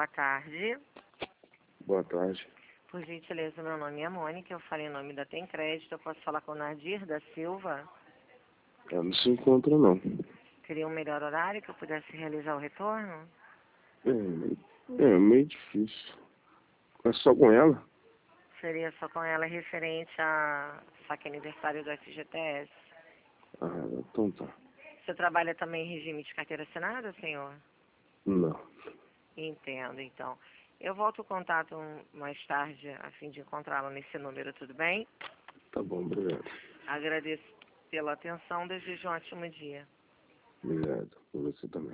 Boa tarde. Boa tarde. Por gentileza, meu nome é Mônica, eu falei em nome da Tem Crédito. Eu posso falar com o Nadir da Silva? Ela não se encontra, não. Teria um melhor horário que eu pudesse realizar o retorno? É meio difícil. É só com ela? Seria só com ela referente a saque aniversário do FGTS. Ah, então tá. Você trabalha também em regime de carteira assinada, senhor? Não. Entendo, então. Eu volto o contato mais tarde a fim de encontrá-lo nesse número, tudo bem? Tá bom, obrigado. Agradeço pela atenção, desejo um ótimo dia. Obrigado. Por você também.